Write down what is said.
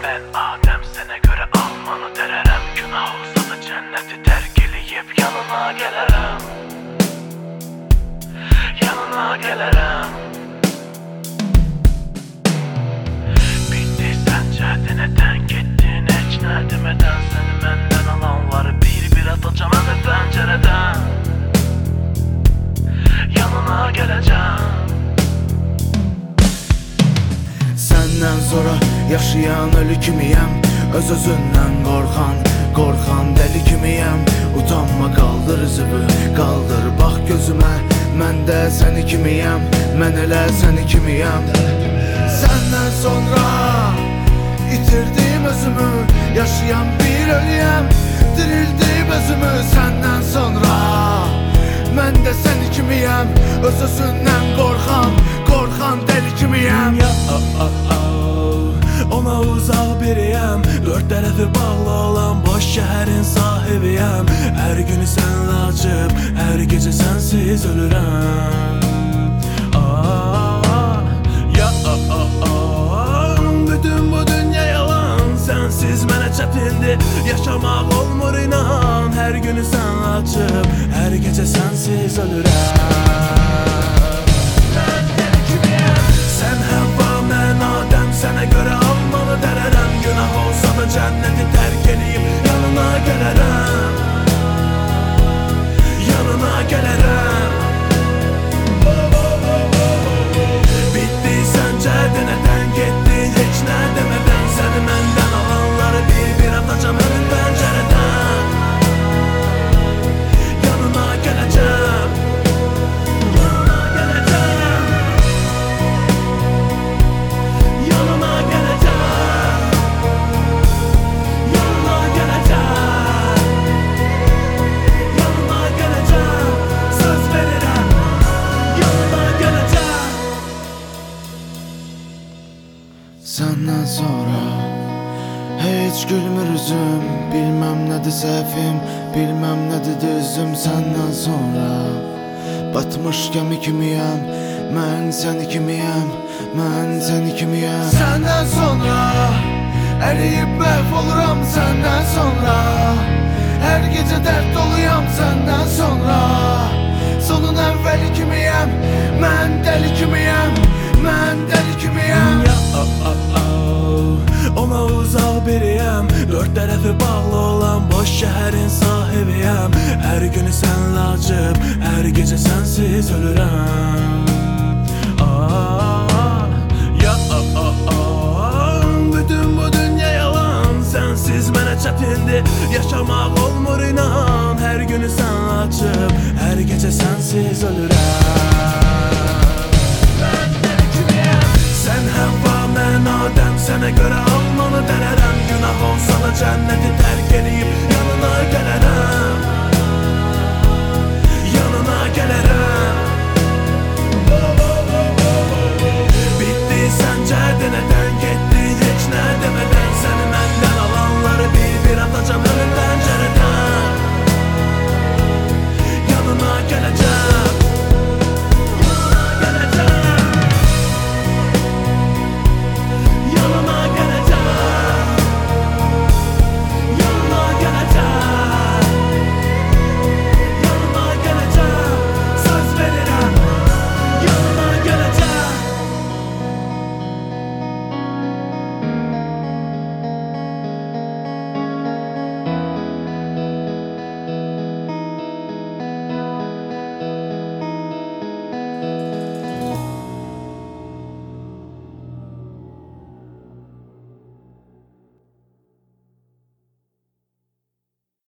Ben Adem, sənə görə almanı dərərəm. Günah olsa da cənnəti tərk eləyib yanına gələrəm. Yanına gələrəm. Bitdi səncə nədən getdin, heç nə demədən. Səni məndən alanları bir-bir atacam hələ pəncərədən. Yanına gələcəm. Səndən sonra yaşayan ölü kimiyəm. Öz-özündən qorxan dəli kimiyəm. Utanma, qaldır üzümü, qaldır bax gözümə. Mən də səni kimiyəm, mən elə səni kimiyəm. Səndən sonra itirdim özümü, yaşayan bir ölüyəm. Dirildim özümü səndən sonra. Mən də səni kimiyəm, öz-özündən qorxan dəli kimiyəm. Ona uzaq biriyəm, dörd tərəfi bağlı olan boş şəhərin sahibiyəm. Hər günü sənlə açıb, hər gecə sənsiz ölürəm. Bütün bu dünya yalan, sənsiz mənə çətindir. Yaşamaq olmur inan, hər günü sənlə açıb, hər gecə sənsiz ölürəm. Sən Həvva, mən Adəm, sənə görə almanı dərərəm. Günah olsa da cənnəti tərk eləyib yanına gələrəm. Yanına gələrəm. Bitdi səncə nədən getdin, heç nə demədən. Səni məndən alanları bir-bir atacam həmin pəncərədən. Yanına gələcəm. Səndən sonra heç gülmür üzüm. Bilməm nədir səhvim, bilməm nədir düzüm. Səndən sonra batmış gəmi kimiyəm. Mən səni kimiyəm, mən səni kimiyəm. Səndən sonra əriyib məhv oluram. Səndən sonra hər gecə dərd doluyam. Səndən sonra sonun əvvəli kimiyəm. Mən dəli kimiyəm, mən dəli kimiyəm. Ona uzaq biriyəm, dörd tərəfi bağlı olan boş şəhərin sahibiyəm. Hər günü sənlə açıb, hər gecə sənsiz ölürəm. Bütün bu dünya yalan, sənsiz mənə çətindir. Yaşamaq olmur inan, hər günü sənlə açıb, hər gecə sənsiz ölürəm. Sən Həvva, mən Adəm, sənə görə almanı dərərəm. Günah olsa da cənnəti tərk eləyib yanına gələrəm.